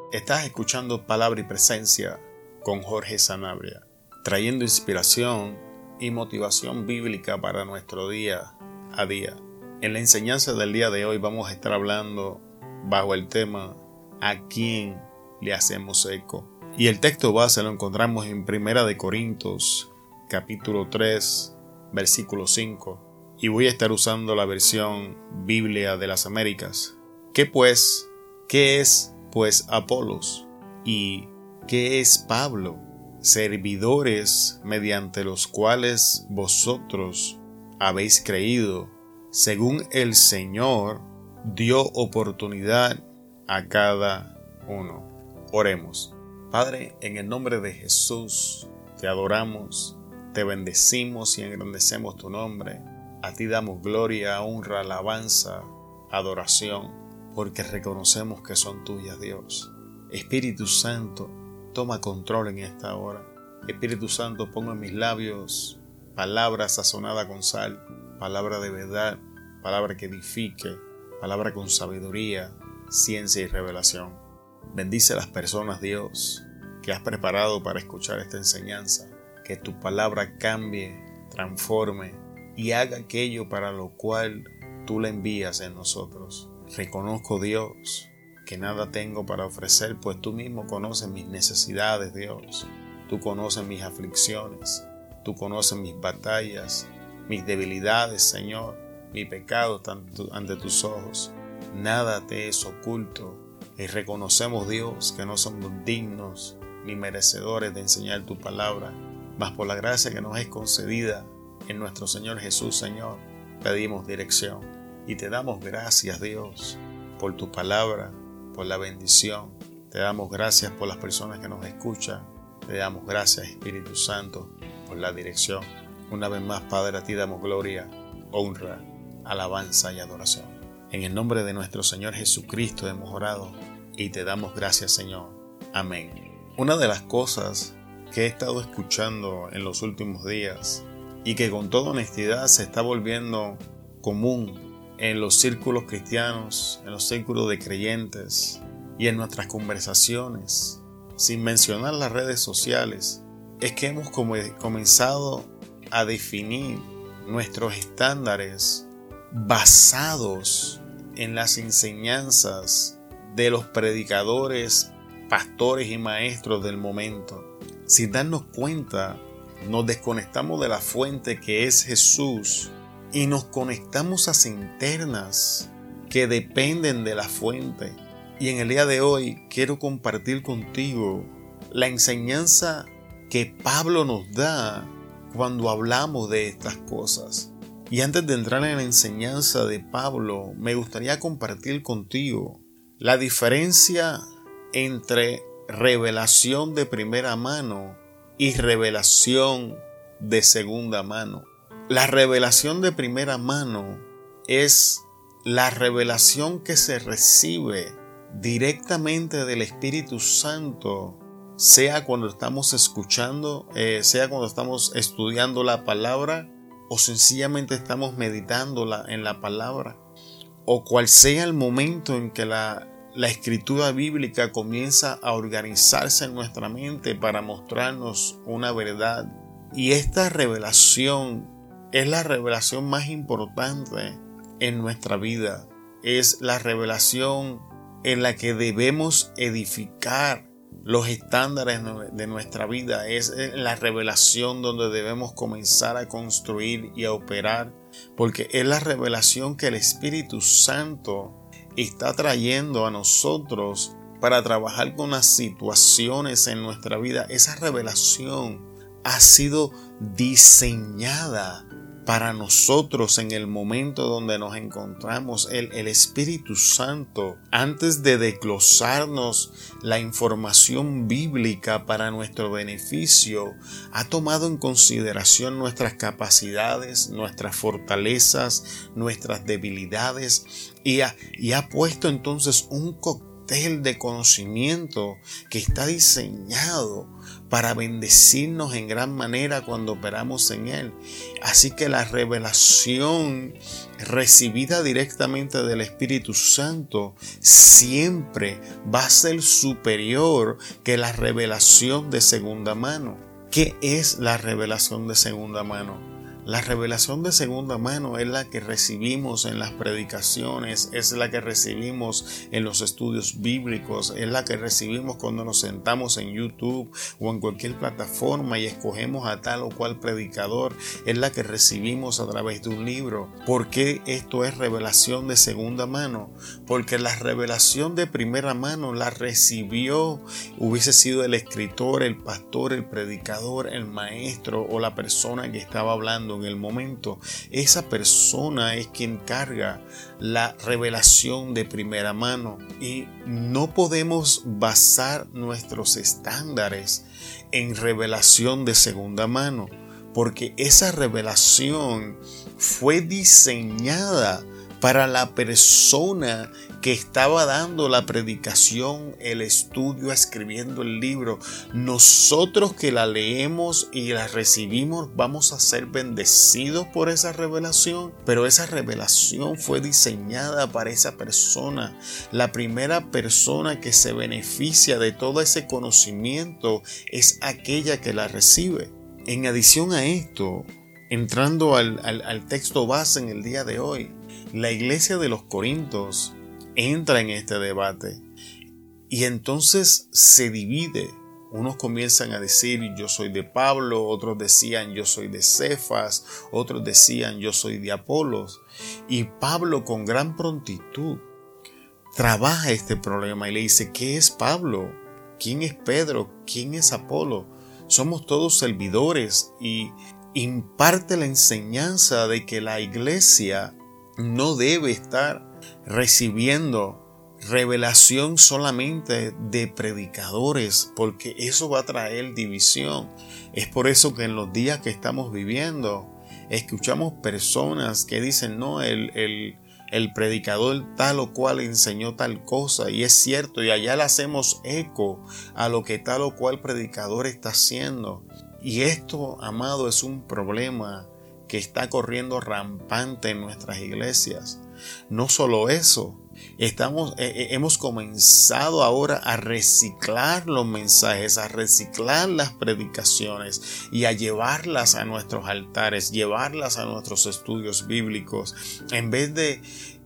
Estás escuchando Palabra y Presencia con Jorge Sanabria, trayendo inspiración y motivación bíblica para nuestro día a día. En la enseñanza del día de hoy vamos a estar hablando bajo el tema ¿a quién le hacemos eco? Y el texto base lo encontramos en 1 Corintios capítulo 3, versículo 5. Y voy a estar usando la versión Biblia de las Américas. ¿Qué es pues Apolos? ¿Y qué es Pablo? Servidores mediante los cuales vosotros habéis creído, según el Señor dio oportunidad a cada uno. Oremos. Padre, en el nombre de Jesús, te adoramos, te bendecimos y engrandecemos tu nombre. A ti damos gloria, honra, alabanza, adoración, porque reconocemos que son tuyas, Dios. Espíritu Santo, toma control en esta hora. Espíritu Santo, pongo en mis labios palabra sazonada con sal, palabra de verdad, palabra que edifique, palabra con sabiduría, ciencia y revelación. Bendice a las personas, Dios, que has preparado para escuchar esta enseñanza. Que tu palabra cambie, transforme y haga aquello para lo cual tú la envías en nosotros. Reconozco, Dios, que nada tengo para ofrecer, pues tú mismo conoces mis necesidades, Dios. Tú conoces mis aflicciones, tú conoces mis batallas, mis debilidades, Señor, mi pecado ante tus ojos. Nada te es oculto y reconocemos, Dios, que no somos dignos ni merecedores de enseñar tu palabra, mas por la gracia que nos es concedida en nuestro Señor Jesús, Señor, pedimos dirección. Y te damos gracias, Dios, por tu palabra, por la bendición. Te damos gracias por las personas que nos escuchan. Te damos gracias, Espíritu Santo, por la dirección. Una vez más, Padre, a ti damos gloria, honra, alabanza y adoración. En el nombre de nuestro Señor Jesucristo hemos orado y te damos gracias, Señor. Amén. Una de las cosas que he estado escuchando en los últimos días y que con toda honestidad se está volviendo común en los círculos cristianos, en los círculos de creyentes y en nuestras conversaciones, sin mencionar las redes sociales, es que hemos comenzado a definir nuestros estándares basados en las enseñanzas de los predicadores, pastores y maestros del momento. Sin darnos cuenta, nos desconectamos de la fuente que es Jesús y nos conectamos a centenas que dependen de la fuente. Y en el día de hoy quiero compartir contigo la enseñanza que Pablo nos da cuando hablamos de estas cosas. Y antes de entrar en la enseñanza de Pablo, me gustaría compartir contigo la diferencia entre revelación de primera mano y revelación de segunda mano. La revelación de primera mano es la revelación que se recibe directamente del Espíritu Santo, sea cuando estamos escuchando, sea cuando estamos estudiando la palabra o sencillamente estamos meditándola en la palabra, o cual sea el momento en que la escritura bíblica comienza a organizarse en nuestra mente para mostrarnos una verdad. Y esta revelación es la revelación más importante en nuestra vida. Es la revelación en la que debemos edificar los estándares de nuestra vida. Es la revelación donde debemos comenzar a construir y a operar, porque es la revelación que el Espíritu Santo está trayendo a nosotros para trabajar con las situaciones en nuestra vida. Esa revelación ha sido diseñada para nosotros en el momento donde nos encontramos. El Espíritu Santo, antes de desglosarnos la información bíblica para nuestro beneficio, ha tomado en consideración nuestras capacidades, nuestras fortalezas, nuestras debilidades y ha puesto entonces un cóctel mantel de conocimiento que está diseñado para bendecirnos en gran manera cuando operamos en Él. Así que la revelación recibida directamente del Espíritu Santo siempre va a ser superior que la revelación de segunda mano. ¿Qué es la revelación de segunda mano? La revelación de segunda mano es la que recibimos en las predicaciones, es la que recibimos en los estudios bíblicos, es la que recibimos cuando nos sentamos en YouTube o en cualquier plataforma y escogemos a tal o cual predicador, es la que recibimos a través de un libro. ¿Por qué esto es revelación de segunda mano? Porque la revelación de primera mano la recibió, hubiese sido el escritor, el pastor, el predicador, el maestro o la persona que estaba hablando en el momento. Esa persona es quien carga la revelación de primera mano y no podemos basar nuestros estándares en revelación de segunda mano, porque esa revelación fue diseñada para la persona que estaba dando la predicación, el estudio, escribiendo el libro. Nosotros que la leemos y la recibimos vamos a ser bendecidos por esa revelación, pero esa revelación fue diseñada para esa persona. La primera persona que se beneficia de todo ese conocimiento es aquella que la recibe. En adición a esto, entrando al texto base en el día de hoy, la iglesia de los Corintios entra en este debate y entonces se divide. Unos comienzan a decir yo soy de Pablo, otros decían yo soy de Cefas, otros decían yo soy de Apolos. Y Pablo con gran prontitud trabaja este problema y le dice, ¿qué es Pablo? ¿Quién es Pedro? ¿Quién es Apolo? Somos todos servidores, y imparte la enseñanza de que la iglesia no debe estar recibiendo revelación solamente de predicadores, porque eso va a traer división. Es por eso que en los días que estamos viviendo escuchamos personas que dicen, no, el predicador tal o cual enseñó tal cosa, y es cierto, y allá le hacemos eco a lo que tal o cual predicador está haciendo. Y esto, amado, es un problema que está corriendo rampante en nuestras iglesias. No solo eso, hemos comenzado ahora a reciclar los mensajes, a reciclar las predicaciones y a llevarlas a nuestros altares, llevarlas a nuestros estudios bíblicos, en vez de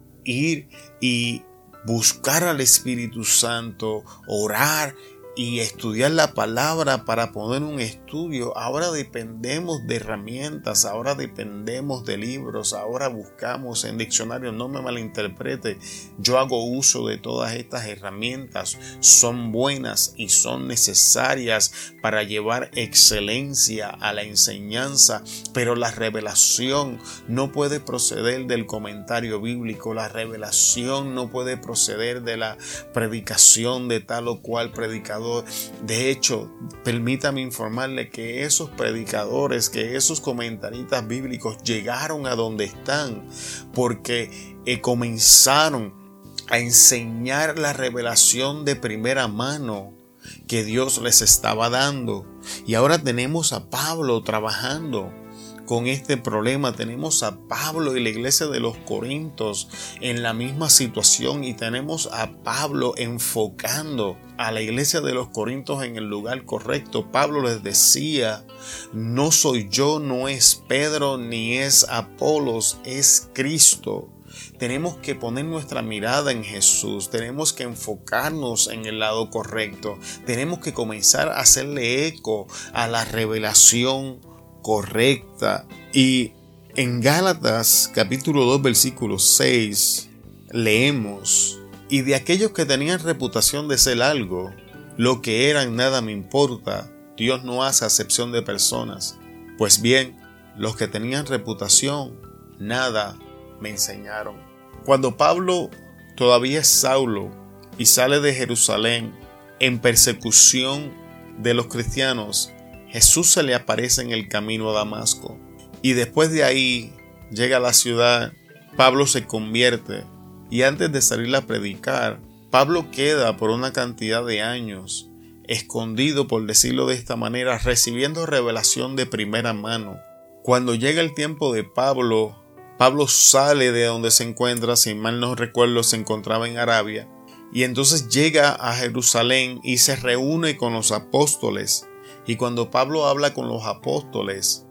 ir y buscar al Espíritu Santo, orar y estudiar la palabra para poner un estudio. Ahora dependemos de herramientas, ahora dependemos de libros, ahora buscamos en diccionarios. No me malinterprete, yo hago uso de todas estas herramientas, son buenas y son necesarias para llevar excelencia a la enseñanza, pero la revelación no puede proceder del comentario bíblico, la revelación no puede proceder de la predicación de tal o cual predicador. De hecho, permítame informarle que esos predicadores, que esos comentaristas bíblicos llegaron a donde están porque comenzaron a enseñar la revelación de primera mano que Dios les estaba dando. Y ahora tenemos a Pablo trabajando con este problema. Tenemos a Pablo y la iglesia de los Corintios en la misma situación, y tenemos a Pablo enfocando a la iglesia de los Corintios en el lugar correcto. Pablo les decía, no soy yo, no es Pedro, ni es Apolos, es Cristo. Tenemos que poner nuestra mirada en Jesús, tenemos que enfocarnos en el lado correcto, tenemos que comenzar a hacerle eco a la revelación correcta. Y en Gálatas capítulo 2 versículo 6 leemos, y de aquellos que tenían reputación de ser algo, lo que eran nada me importa, Dios no hace acepción de personas. Pues bien, los que tenían reputación, nada me enseñaron. Cuando Pablo todavía es Saulo y sale de Jerusalén en persecución de los cristianos, Jesús se le aparece en el camino a Damasco, y después de ahí llega a la ciudad. Pablo se convierte, y antes de salir a predicar, Pablo queda por una cantidad de años escondido, por decirlo de esta manera, recibiendo revelación de primera mano. Cuando llega el tiempo de Pablo sale de donde se encuentra, si mal no recuerdo, se encontraba en Arabia, y entonces llega a Jerusalén y se reúne con los apóstoles. Y cuando Pablo habla con los apóstoles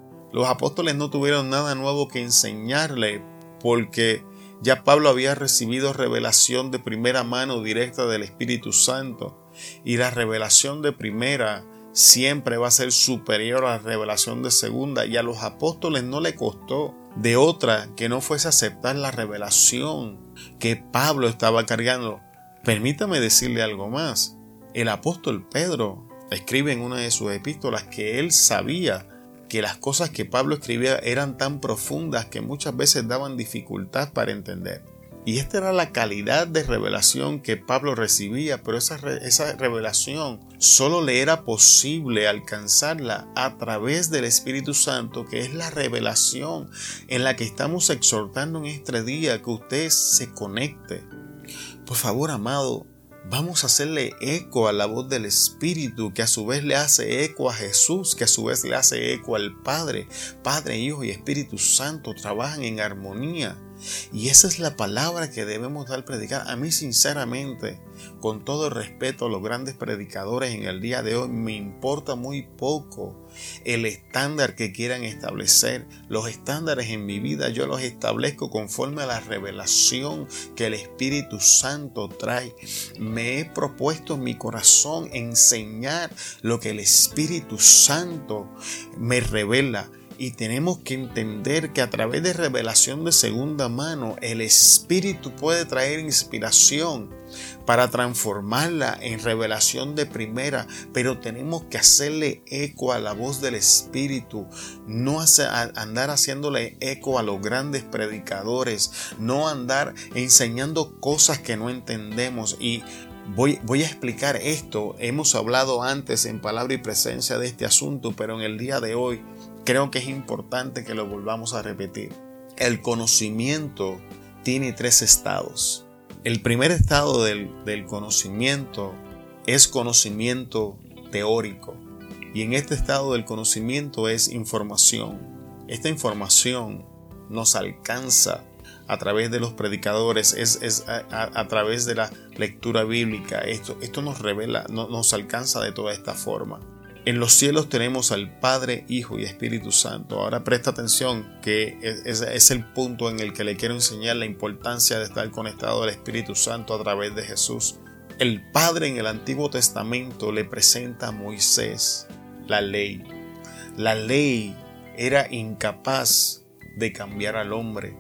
no tuvieron nada nuevo que enseñarle, porque ya Pablo había recibido revelación de primera mano directa del Espíritu Santo, y la revelación de primera siempre va a ser superior a la revelación de segunda, y a los apóstoles no le costó de otra que no fuese aceptar la revelación que Pablo estaba cargando. Permítame decirle algo más. El apóstol Pedro escribe en una de sus epístolas que él sabía que las cosas que Pablo escribía eran tan profundas que muchas veces daban dificultad para entender. Y esta era la calidad de revelación que Pablo recibía, pero esa revelación solo le era posible alcanzarla a través del Espíritu Santo, que es la revelación en la que estamos exhortando en este día, que usted se conecte. Por favor, amado, vamos a hacerle eco a la voz del Espíritu, que a su vez le hace eco a Jesús, que a su vez le hace eco al Padre. Padre, Hijo y Espíritu Santo trabajan en armonía. Y esa es la palabra que debemos dar a predicar. A mí, sinceramente, con todo el respeto a los grandes predicadores en el día de hoy, me importa muy poco el estándar que quieran establecer. Los estándares en mi vida yo los establezco conforme a la revelación que el Espíritu Santo trae. Me he propuesto en mi corazón enseñar lo que el Espíritu Santo me revela. Y tenemos que entender que a través de revelación de segunda mano, el Espíritu puede traer inspiración para transformarla en revelación de primera, pero tenemos que hacerle eco a la voz del Espíritu, no andar haciéndole eco a los grandes predicadores, no andar enseñando cosas que no entendemos. Y voy a explicar esto. Hemos hablado antes en Palabra y Presencia de este asunto, pero en el día de hoy creo que es importante que lo volvamos a repetir. El conocimiento tiene 3 estados. El primer estado del conocimiento es conocimiento teórico. Y en este estado del conocimiento es información. Esta información nos alcanza a través de los predicadores, es a través de la lectura bíblica. Esto nos revela, nos alcanza de toda esta forma. En los cielos tenemos al Padre, Hijo y Espíritu Santo. Ahora presta atención, que es el punto en el que le quiero enseñar la importancia de estar conectado al Espíritu Santo a través de Jesús. El Padre en el Antiguo Testamento le presenta a Moisés la ley. La ley era incapaz de cambiar al hombre.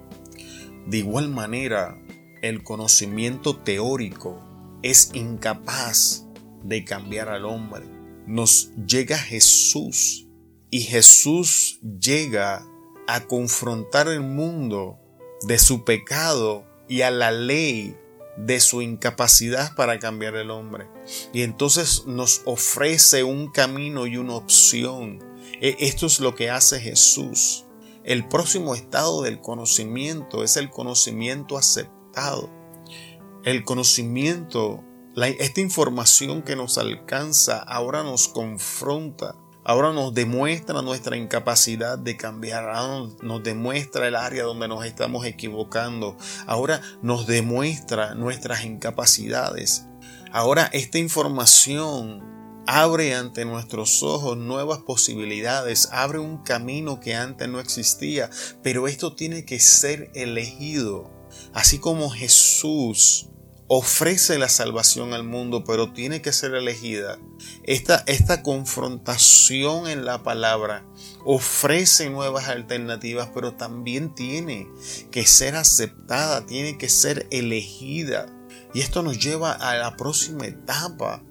De igual manera, el conocimiento teórico es incapaz de cambiar al hombre. Nos llega Jesús y Jesús llega a confrontar el mundo de su pecado y a la ley de su incapacidad para cambiar el hombre. Y entonces nos ofrece un camino y una opción. Esto es lo que hace Jesús. El próximo estado del conocimiento es el conocimiento aceptado. El conocimiento, esta información que nos alcanza ahora nos confronta, ahora nos demuestra nuestra incapacidad de cambiar, ahora nos demuestra el área donde nos estamos equivocando, ahora nos demuestra nuestras incapacidades. Ahora esta información abre ante nuestros ojos nuevas posibilidades, abre un camino que antes no existía, pero esto tiene que ser elegido. Así como Jesús ofrece la salvación al mundo, pero tiene que ser elegida. Esta confrontación en la palabra ofrece nuevas alternativas, pero también tiene que ser aceptada, tiene que ser elegida. Y esto nos lleva a la próxima etapa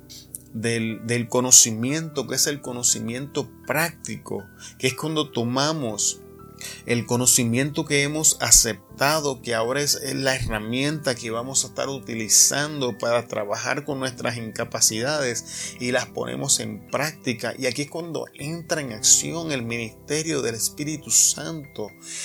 del conocimiento, que es el conocimiento práctico, que es cuando tomamos el conocimiento que hemos aceptado aceptado que ahora es la herramienta que vamos a estar utilizando para trabajar con nuestras incapacidades y las ponemos en práctica. Y aquí es cuando entra en acción el ministerio del Espíritu Santo.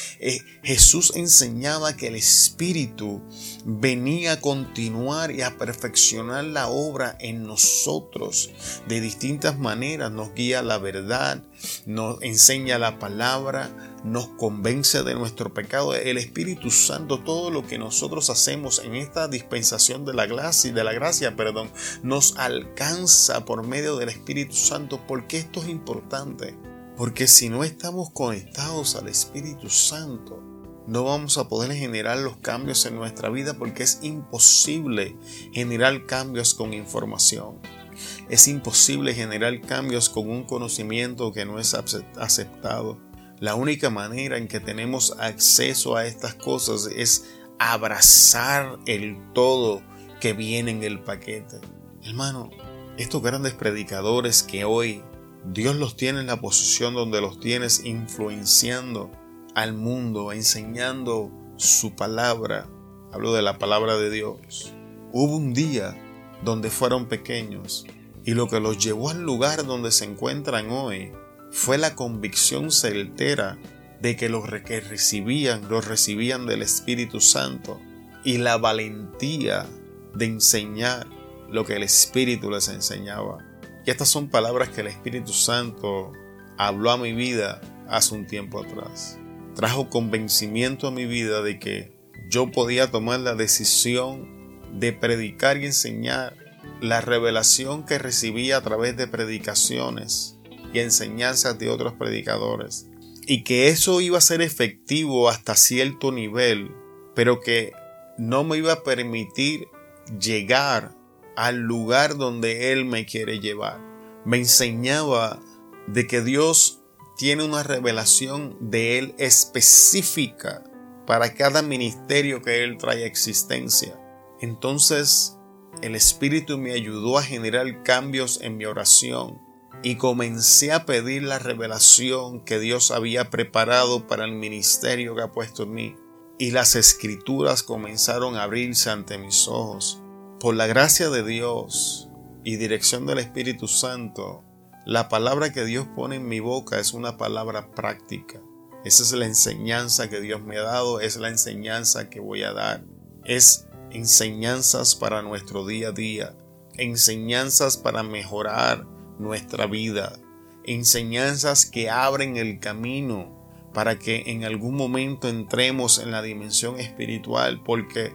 Jesús enseñaba que el Espíritu venía a continuar y a perfeccionar la obra en nosotros de distintas maneras. Nos guía a la verdad, nos enseña la palabra, nos convence de nuestro pecado. El Espíritu Santo, todo lo que nosotros hacemos en esta dispensación de la gracia, nos alcanza por medio del Espíritu Santo. ¿Por qué esto es importante? Porque si no estamos conectados al Espíritu Santo, no vamos a poder generar los cambios en nuestra vida, porque es imposible generar cambios con información. Es imposible generar cambios con un conocimiento que no es aceptado. La única manera en que tenemos acceso a estas cosas es abrazar el todo que viene en el paquete. Hermano, estos grandes predicadores que hoy Dios los tiene en la posición donde los tienes, influenciando al mundo, enseñando su palabra. Hablo de la palabra de Dios. Hubo un día donde fueron pequeños, y lo que los llevó al lugar donde se encuentran hoy fue la convicción certera de que los que recibían del Espíritu Santo, y la valentía de enseñar lo que el Espíritu les enseñaba. Y estas son palabras que el Espíritu Santo habló a mi vida hace un tiempo atrás. Trajo convencimiento a mi vida de que yo podía tomar la decisión de predicar y enseñar la revelación que recibía a través de predicaciones y enseñanzas de otros predicadores, y que eso iba a ser efectivo hasta cierto nivel, pero que no me iba a permitir llegar al lugar donde Él me quiere llevar. Me enseñaba de que Dios tiene una revelación de Él específica para cada ministerio que Él trae a existencia. Entonces, el Espíritu me ayudó a generar cambios en mi oración, y comencé a pedir la revelación que Dios había preparado para el ministerio que ha puesto en mí. Y las Escrituras comenzaron a abrirse ante mis ojos. Por la gracia de Dios y dirección del Espíritu Santo, la palabra que Dios pone en mi boca es una palabra práctica. Esa es la enseñanza que Dios me ha dado, es la enseñanza que voy a dar. Es enseñanzas para nuestro día a día, enseñanzas para mejorar nuestra vida, enseñanzas que abren el camino para que en algún momento entremos en la dimensión espiritual, porque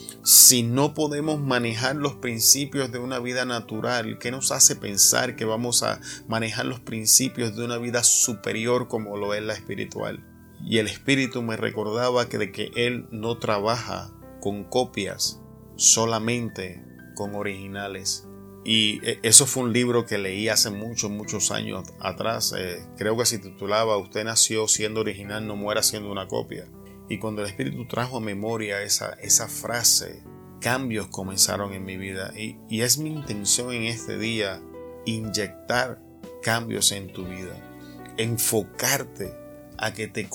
si no podemos manejar los principios de una vida natural, ¿qué nos hace pensar que vamos a manejar los principios de una vida superior como lo es la espiritual? Y el Espíritu me recordaba que Él no trabaja con copias, solamente con originales. Y eso fue un libro que leí hace muchos años atrás. Creo que se titulaba "Usted nació siendo original, no muera siendo una copia". Y cuando el Espíritu trajo a memoria esa frase, cambios comenzaron en mi vida. Y es mi intención en este día inyectar cambios en tu vida. Enfocarte a que te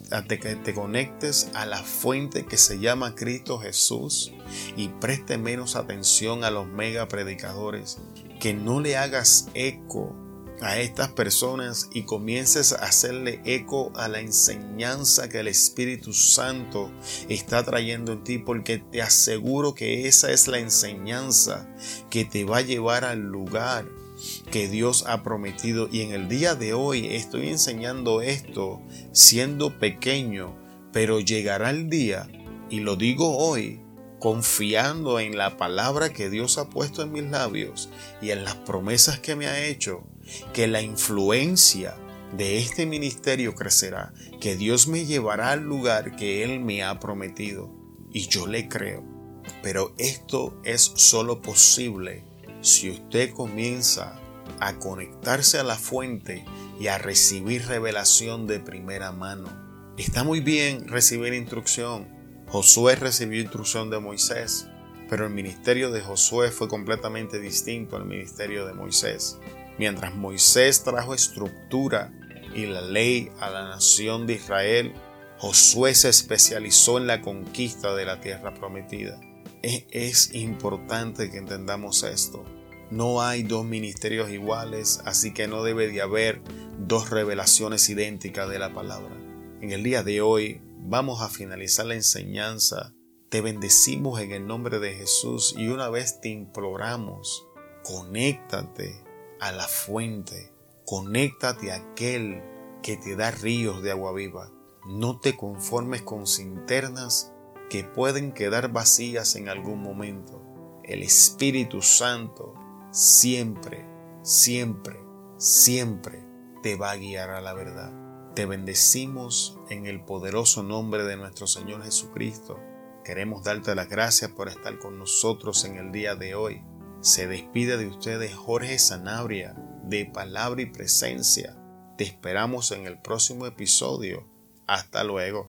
conectes a la fuente que se llama Cristo Jesús, y preste menos atención a los mega predicadores. Que no le hagas eco a estas personas y comiences a hacerle eco a la enseñanza que el Espíritu Santo está trayendo en ti, porque te aseguro que esa es la enseñanza que te va a llevar al lugar que Dios ha prometido. Y en el día de hoy estoy enseñando esto siendo pequeño, pero llegará el día, y lo digo hoy, confiando en la palabra que Dios ha puesto en mis labios y en las promesas que me ha hecho, que la influencia de este ministerio crecerá, que Dios me llevará al lugar que Él me ha prometido, y yo le creo. Pero esto es solo posible si usted comienza a conectarse a la fuente y a recibir revelación de primera mano. Está muy bien recibir instrucción. Josué recibió instrucción de Moisés, pero el ministerio de Josué fue completamente distinto al ministerio de Moisés. Mientras Moisés trajo estructura y la ley a la nación de Israel, Josué se especializó en la conquista de la tierra prometida. Es importante que entendamos esto. No hay dos ministerios iguales, así que no debe de haber dos revelaciones idénticas de la palabra. En el día de hoy vamos a finalizar la enseñanza. Te bendecimos en el nombre de Jesús y una vez te imploramos, conéctate a la fuente, conéctate a aquel que te da ríos de agua viva. No te conformes con cisternas que pueden quedar vacías en algún momento. El Espíritu Santo siempre, siempre, siempre te va a guiar a la verdad. Te bendecimos en el poderoso nombre de nuestro Señor Jesucristo. Queremos darte las gracias por estar con nosotros en el día de hoy. Se despide de ustedes Jorge Sanabria, de Palabra y Presencia. Te esperamos en el próximo episodio. Hasta luego.